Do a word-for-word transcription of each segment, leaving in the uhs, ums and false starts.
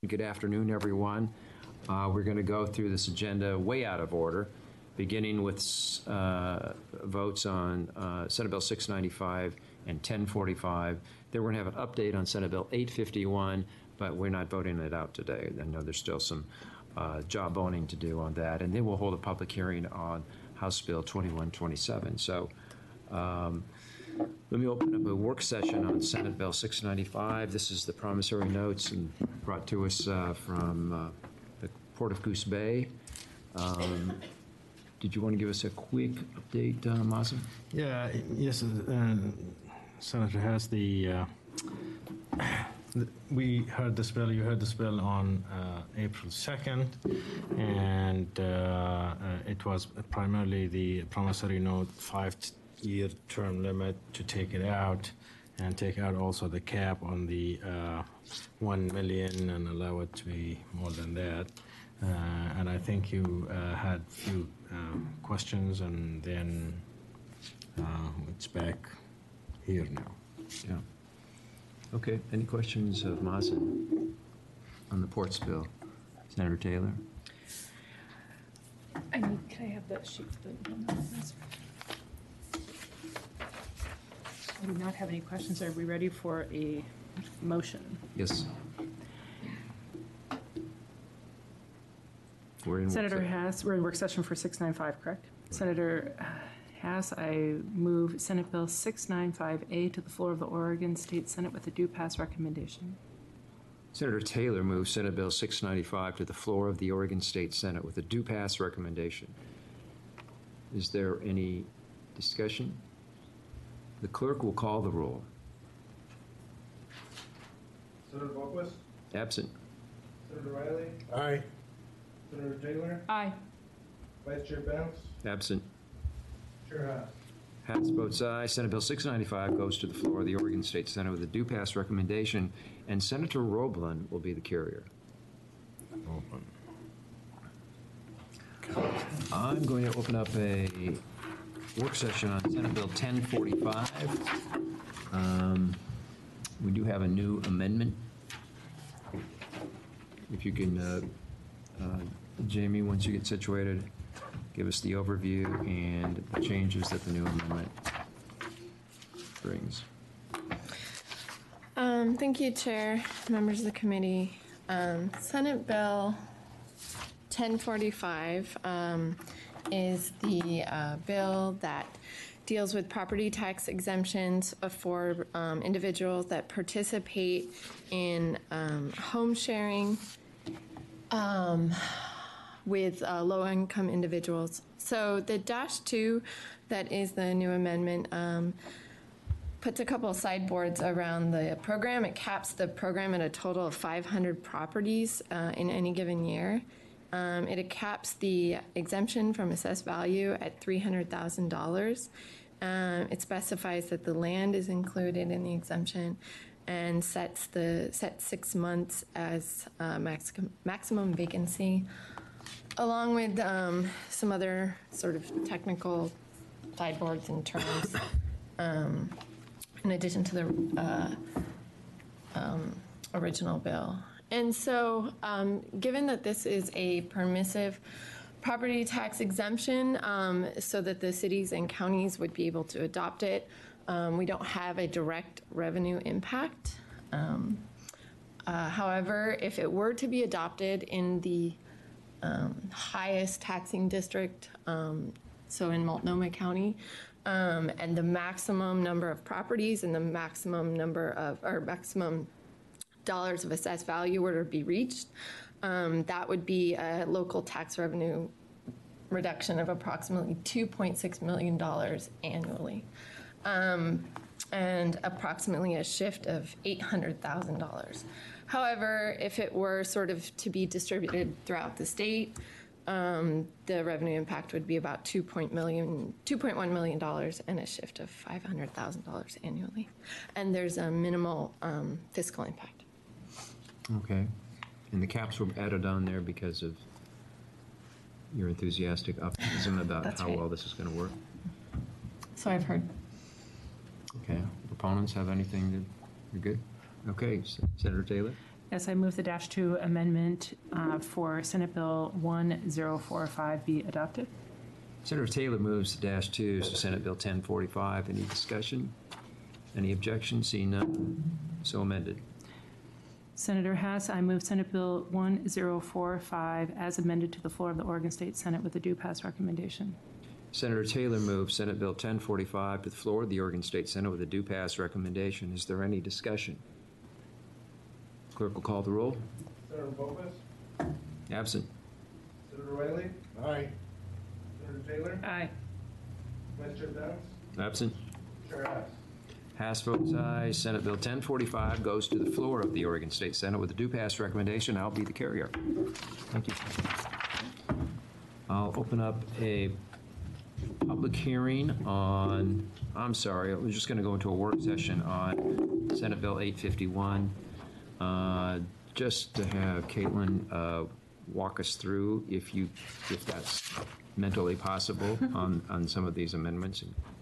Good afternoon, everyone. Uh, we're going to go through this agenda way out of order, beginning with uh, votes on uh, Senate Bill six ninety-five and ten forty-five. Then we're going to have an update on Senate Bill eight fifty-one, but we're not voting it out today. I know there's still some uh, job boning to do on that. And then we'll hold a public hearing on House Bill twenty-one twenty-seven. So um, let me open up a work session on Senate Bill six ninety-five. This is the promissory notes and brought to us uh, from uh, the Port of Goose Bay. Um, did you want to give us a quick update, uh, Mazen? Yeah, yes, uh, Senator has the, uh, the, we heard this bill, you heard this bill on uh, April second, and uh, uh, it was primarily the promissory note five-year term limit to take it out, and take out also the cap on the uh, one million and allow it to be more than that. Uh, and I think you uh, had a few um, questions, and then uh, it's back here now. Yeah. Okay. Any questions of Mazen on the ports bill? Senator Taylor? I need, can I have that sheet? I do not have any questions. Are we ready for a motion? Yes. We're in Senator work Haas, we're in work session for six ninety-five, correct? Right. Senator Haas, I move Senate Bill six ninety-five A to the floor of the Oregon State Senate with a due pass recommendation. Senator Taylor moves Senate Bill six ninety-five to the floor of the Oregon State Senate with a due pass recommendation. Is there any discussion? The clerk will call the roll. Senator Boquist? Absent. Senator Riley? Aye. Senator Taylor? Aye. Vice Chair Bentz? Absent. Chair Haas? Haas votes aye. Senate Bill six ninety-five goes to the floor of the Oregon State Senate with a due pass recommendation, and Senator Roblin will be the carrier. I'm going to open up a work session on Senate Bill ten forty-five. Um, we do have a new amendment. If you can, uh, uh, Jamie, once you get situated, give us the overview and the changes that the new amendment brings. Um, thank you, Chair, members of the committee. Um, Senate Bill ten forty-five um, is the uh, bill that deals with property tax exemptions for um, individuals that participate in um, home sharing um, with uh, low-income individuals. So the dash two, that is the new amendment, um, puts a couple of sideboards around the program. It caps the program at a total of five hundred properties uh, in any given year. Um, it caps the exemption from assessed value at three hundred thousand dollars. Um, it specifies that the land is included in the exemption and sets the set six months as uh, max, maximum vacancy, along with um, some other sort of technical sideboards and terms, um, in addition to the uh, um, original bill. And so, um, given that this is a permissive property tax exemption, um, so that the cities and counties would be able to adopt it, um, we don't have a direct revenue impact. Um, uh, however, if it were to be adopted in the um, highest taxing district, um, so in Multnomah County, um, and the maximum number of properties and the maximum number of, or maximum dollars of assessed value were to be reached, um, that would be a local tax revenue reduction of approximately two point six million dollars annually, um, and approximately a shift of eight hundred thousand dollars. However, if it were sort of to be distributed throughout the state, um, the revenue impact would be about two point one million dollars and a shift of five hundred thousand dollars annually. And there's a minimal um, fiscal impact. Okay. And the caps were added on there because of your enthusiastic optimism about That's how right. well this is going to work? So I've heard. Okay. Proponents have anything that you're good? Okay. Senator Taylor? Yes, I move the dash two amendment uh, for Senate Bill one zero four five be adopted. Senator Taylor moves the dash two, so Senate Bill ten forty-five. Any discussion? Any objections? Seeing none, so amended. Senator Hess, I move Senate Bill one zero four five as amended to the floor of the Oregon State Senate with a due pass recommendation. Senator Taylor moves Senate Bill ten forty-five to the floor of the Oregon State Senate with a due pass recommendation. Is there any discussion? Clerk will call the roll. Senator Bovis, Absent. Senator Riley, Aye. Senator Taylor, Aye. Vice Chair Benz, Absent. Chair Hess. Hass votes aye. Senate Bill ten forty-five goes to the floor of the Oregon State Senate with a due pass recommendation. I'll be the carrier. Thank you. I'll open up a public hearing on, I'm sorry, we're just going to go into a work session on Senate Bill eight fifty-one. Uh, just to have Caitlin uh, walk us through, if you, if that's mentally possible, on, on some of these amendments.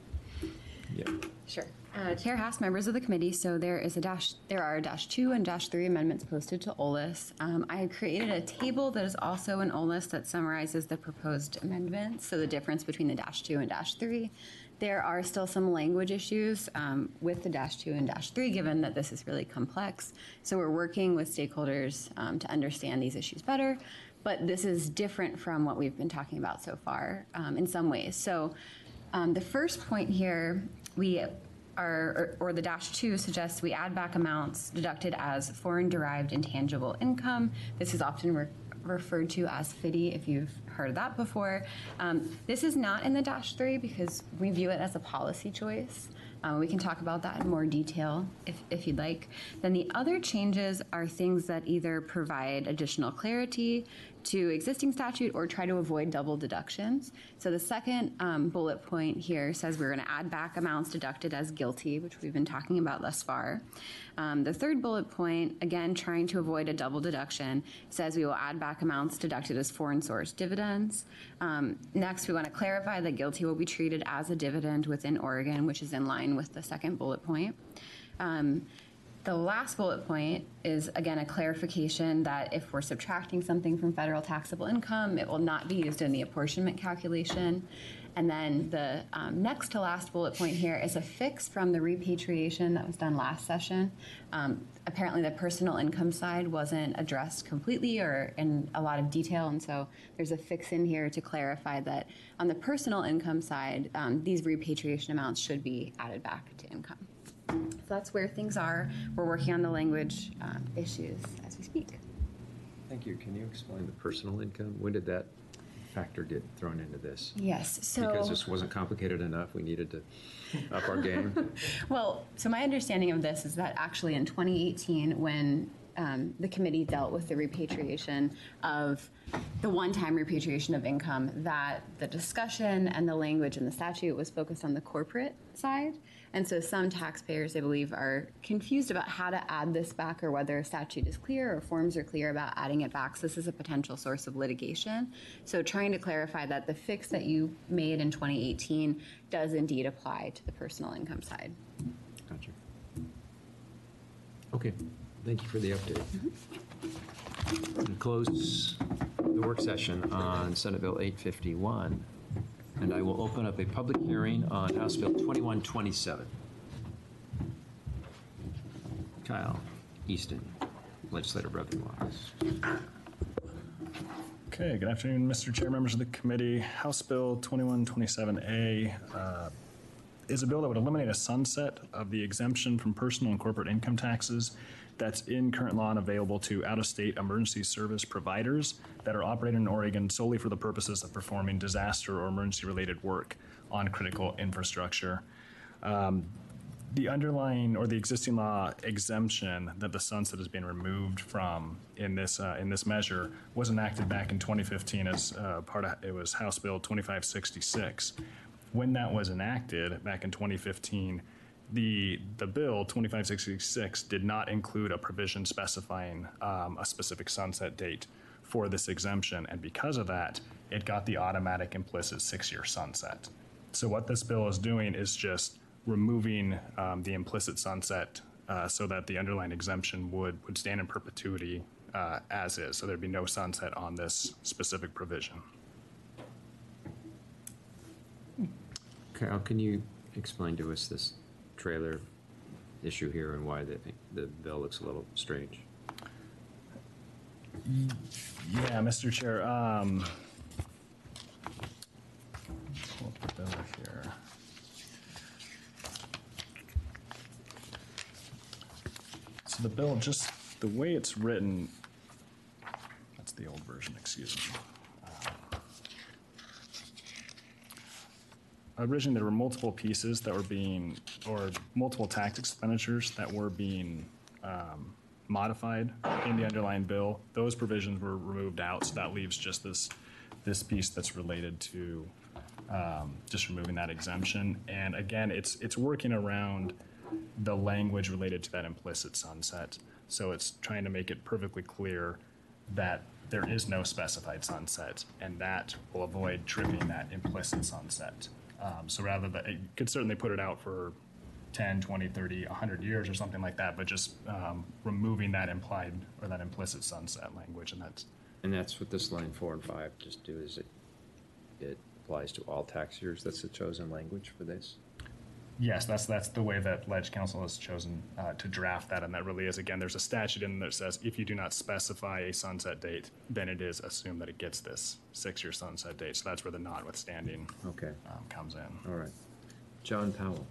Yeah. Sure. Uh, Chair Hass, members of the committee, so there is a dash, there are dash two and dash three amendments posted to O L I S. Um, I created a table that is also in O L I S that summarizes the proposed amendments, so the difference between the dash two and dash three. There are still some language issues um, with the dash two and dash three, given that this is really complex. So we're working with stakeholders um, to understand these issues better, but this is different from what we've been talking about so far um, in some ways. So um, the first point here, we are, or, or the dash two suggests we add back amounts deducted as foreign derived intangible income. This is often re referred to as F D I, if you've heard that before. Um, this is not in the dash three because we view it as a policy choice. Um, we can talk about that in more detail if, if you'd like. Then the other changes are things that either provide additional clarity to existing statute or try to avoid double deductions. So the second um, bullet point here says we're going to add back amounts deducted as guilty, which we've been talking about thus far. Um, the third bullet point, again, trying to avoid a double deduction, says we will add back amounts deducted as foreign source dividends. Um, next, we want to clarify that guilty will be treated as a dividend within Oregon, which is in line with the second bullet point. Um, The last bullet point is, again, a clarification that if we're subtracting something from federal taxable income, it will not be used in the apportionment calculation. And then the um, next to last bullet point here is a fix from the repatriation that was done last session. Um, apparently the personal income side wasn't addressed completely or in a lot of detail, and so there's a fix in here to clarify that on the personal income side, um, these repatriation amounts should be added back to income. So that's where things are. We're working on the language um, issues as we speak. Thank you. Can you explain the personal income? When did that factor get thrown into this? Yes, so. Because this wasn't complicated enough, we needed to up our game. Well, so my understanding of this is that actually in twenty eighteen, when um, the committee dealt with the repatriation of the one-time repatriation of income, that the discussion and the language in the statute was focused on the corporate side. And so some taxpayers, I believe, are confused about how to add this back or whether a statute is clear or forms are clear about adding it back. So this is a potential source of litigation. So trying to clarify that the fix that you made in twenty eighteen does indeed apply to the personal income side. Gotcha. Okay, thank you for the update. Mm-hmm. We'll close the work session on Senate Bill eight fifty-one. And I will open up a public hearing on House Bill twenty-one twenty-seven. Kyle Easton, legislator brother-in-law. Okay, good afternoon, Mister Chair, members of the committee. House Bill twenty-one twenty-seven A uh, is a bill that would eliminate a sunset of the exemption from personal and corporate income taxes that's in current law and available to out-of-state emergency service providers that are operating in Oregon solely for the purposes of performing disaster or emergency-related work on critical infrastructure. Um, the underlying or the existing law exemption that the sunset is being removed from in this uh, in this measure was enacted back in twenty fifteen as uh, part of it was House Bill twenty-five sixty-six. When that was enacted back in twenty fifteen, The, the bill, twenty-five sixty-six, did not include a provision specifying um, a specific sunset date for this exemption, and because of that, it got the automatic implicit six-year sunset. So what this bill is doing is just removing um, the implicit sunset uh, so that the underlying exemption would, would stand in perpetuity uh, as is. So there'd be no sunset on this specific provision. Carol, can you explain to us this trailer issue here and why the, the bill looks a little strange? Yeah, Mister Chair. Um, pull up the bill here. So the bill, just the way it's written, that's the old version, excuse me. Originally, there were multiple pieces that were being, or multiple tax expenditures that were being um, modified in the underlying bill. Those provisions were removed out, so that leaves just this, this piece that's related to um, just removing that exemption. And again, it's, it's working around the language related to that implicit sunset. So it's trying to make it perfectly clear that there is no specified sunset, and that will avoid tripping that implicit sunset. Um, so rather than, it could certainly put it out for ten, twenty, thirty, one hundred years or something like that, but just um, removing that implied or that implicit sunset language, and that's. And that's what this line four and five just do, is it, it applies to all tax years? That's the chosen language for this? Yes, that's that's the way that Ledge Council has chosen uh, to draft that, and that really is, again, there's a statute in there that says if you do not specify a sunset date, then it is assumed that it gets this six-year sunset date. So that's where the notwithstanding Okay, um, comes in. all right. John Powell.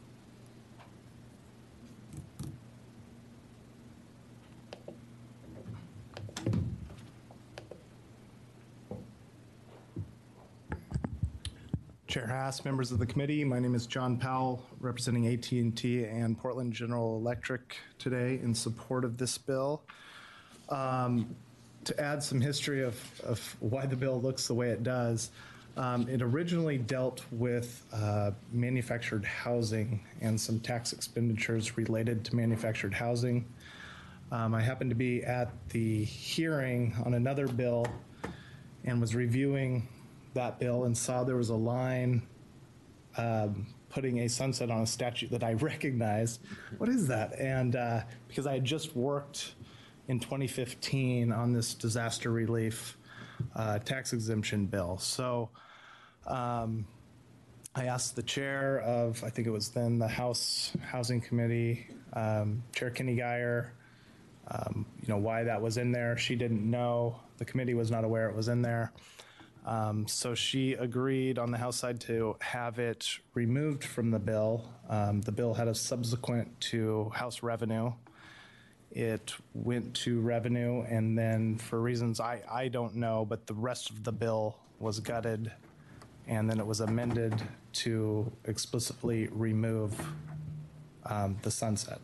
Chair Haas, members of the committee, my name is John Powell, representing A T and T and Portland General Electric today in support of this bill. Um, to add some history of, of why the bill looks the way it does, um, it originally dealt with uh, manufactured housing and some tax expenditures related to manufactured housing. Um, I happened to be at the hearing on another bill and was reviewing that bill and saw there was a line um, putting a sunset on a statute that I recognized. What is that? And uh, because I had just worked in twenty fifteen on this disaster relief uh, tax exemption bill. So um, I asked the chair of, I think it was then the House Housing Committee, um, Chair Kenny Geyer, um, you know, why that was in there. She didn't know. The committee was not aware it was in there. Um, so she agreed on the House side to have it removed from the bill. Um, the bill had a subsequent to House Revenue. It went to Revenue, and then for reasons I, I don't know, but the rest of the bill was gutted, and then it was amended to explicitly remove um, the sunset.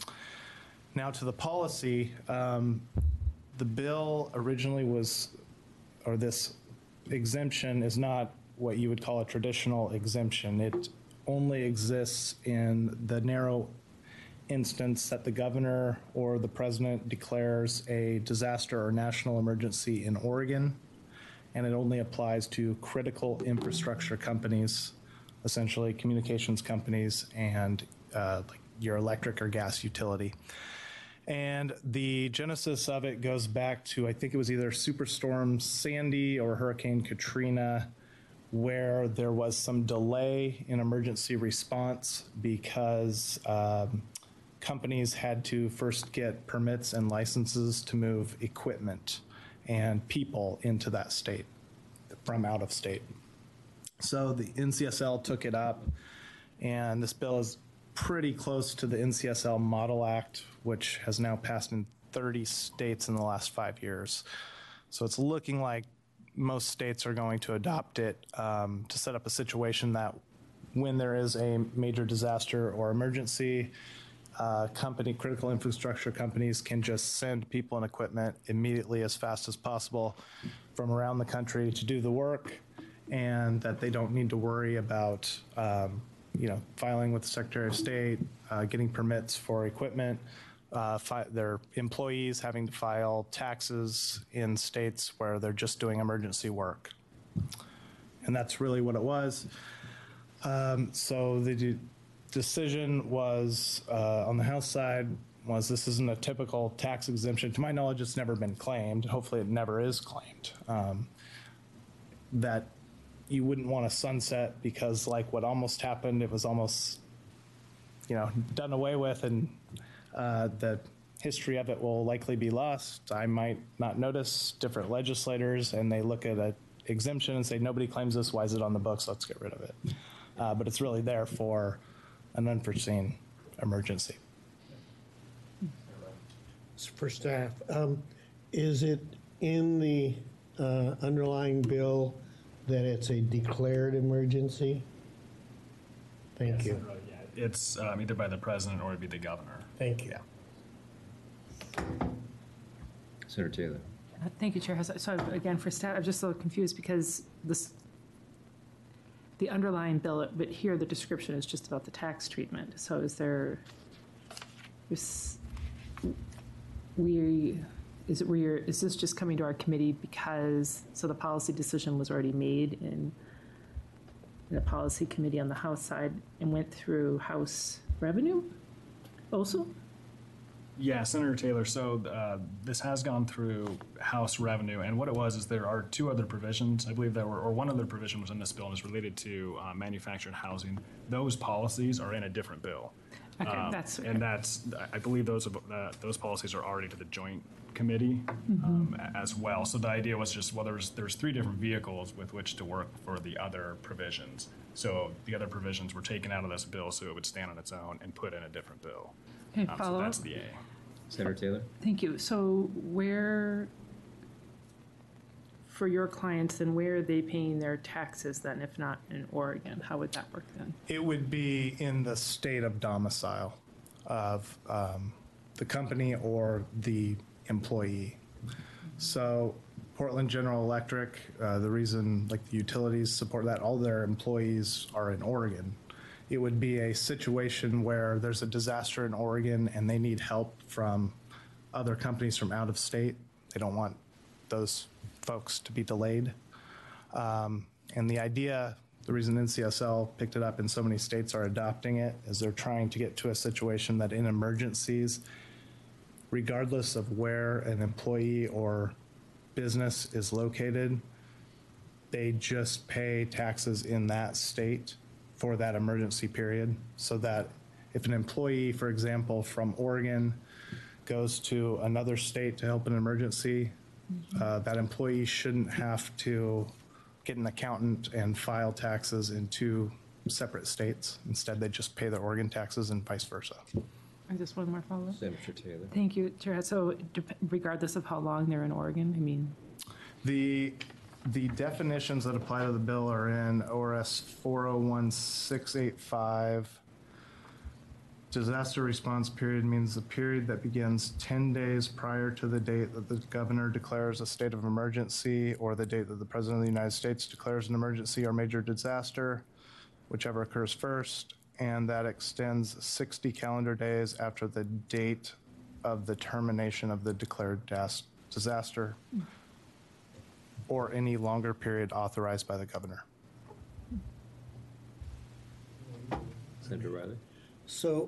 Now to the policy, um, the bill originally was, or this exemption is not what you would call a traditional exemption. It only exists in the narrow instance that the governor or the president declares a disaster or national emergency in Oregon, and it only applies to critical infrastructure companies, essentially communications companies and uh, like your electric or gas utility. And the genesis of it goes back to, I think it was either Superstorm Sandy or Hurricane Katrina, where there was some delay in emergency response because um, companies had to first get permits and licenses to move equipment and people into that state from out of state. So the N C S L took it up, and this bill is pretty close to the N C S L Model Act, which has now passed in thirty states in the last five years. So it's looking like most states are going to adopt it um, to set up a situation that when there is a major disaster or emergency, uh, company, critical infrastructure companies can just send people and equipment immediately as fast as possible from around the country to do the work, and that they don't need to worry about um, you know, filing with the Secretary of State, uh, getting permits for equipment, uh, fi- their employees having to file taxes in states where they're just doing emergency work. And that's really what it was. Um, so they do, decision was, uh, on the House side, was this isn't a typical tax exemption. To my knowledge, it's never been claimed. Hopefully, it never is claimed. Um, that you wouldn't want to sunset because, like what almost happened, it was almost, you know, done away with, and uh, the history of it will likely be lost. I might not notice different legislators, and they look at an exemption and say, nobody claims this. Why is it on the books? Let's get rid of it. Uh, but it's really there for an unforeseen emergency. For staff, um, is it in the uh, underlying bill that it's a declared emergency? Thank you. It's um, either by the president or it'd be the governor. Thank you. Yeah. Senator Taylor. Uh, Thank you, Chair Hess. So again, for staff, I'm just a little confused because this, the underlying bill, but here the description is just about the tax treatment. So is there, is, we, is it where you're, is this just coming to our committee because, so the policy decision was already made in, in the policy committee on the House side and went through House revenue also? Yeah, Senator Taylor, so uh, this has gone through House revenue, and what it was is there are two other provisions, I believe there were, or one other provision was in this bill and is related to uh, manufactured housing. Those policies are in a different bill. Okay, Um, that's. And that's, I believe those, uh, those policies are already to the joint committee um, a- as well. So the idea was just, well, there's, there's three different vehicles with which to work for the other provisions. So the other provisions were taken out of this bill so it would stand on its own and put in a different bill. Okay, Um, So follow up. that's the A. Senator Taylor. Thank you. So where, for your clients, then where are they paying their taxes then, if not in Oregon? How would that work then? It would be in the state of domicile of um, the company or the employee. So Portland General Electric, uh, the reason like the utilities support that, all their employees are in Oregon. It would be a situation where there's a disaster in Oregon and they need help from other companies from out of state. They don't want those folks to be delayed. Um, and the idea, the reason N C S L picked it up and so many states are adopting it, is they're trying to get to a situation that in emergencies, regardless of where an employee or business is located, they just pay taxes in that state for that emergency period, so that if an employee, for example, from Oregon goes to another state to help an emergency, uh, that employee shouldn't have to get an accountant and file taxes in two separate states. Instead, they just pay their Oregon taxes and vice versa. And just one more follow-up. Senator Taylor. Thank you, Chair. So dep- regardless of how long they're in Oregon, I mean, The, the definitions that apply to the bill are in O R S four oh one six eight five. Disaster response period means the period that begins ten days prior to the date that the governor declares a state of emergency or the date that the president of the United States declares an emergency or major disaster, whichever occurs first, and that extends sixty calendar days after the date of the termination of the declared das- disaster or any longer period authorized by the governor. Senator Riley. So,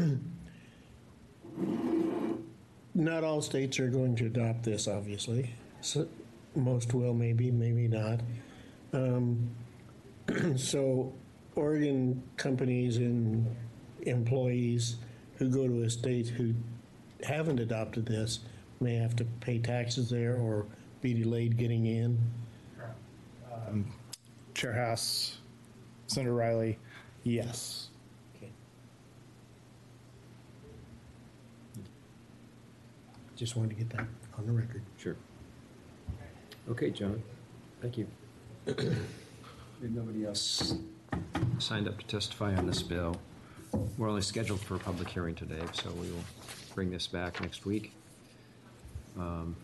not all states are going to adopt this, obviously. So, most will, maybe, maybe not. Um, so, Oregon companies and employees who go to a state who haven't adopted this may have to pay taxes there or be delayed getting in. Um, Chair Haas, Senator Riley, yes. Okay. Just wanted to get that on the record. Sure. Okay, John. Thank you. If nobody else signed up to testify on this bill, we're only scheduled for a public hearing today, so we will bring this back next week. Um,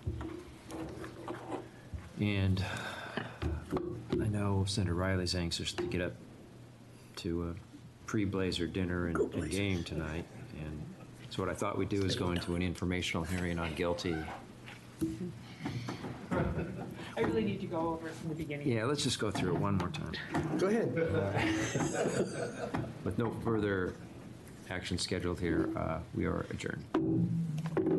and I know Senator Riley's anxious to get up to a pre-Blazer dinner and, and game tonight, and so what I thought we'd do is go into an informational hearing on guilty. I really really need to go over it from the beginning. Yeah, let's just go through it one more time. Go ahead. With no further action scheduled here, uh, we are adjourned.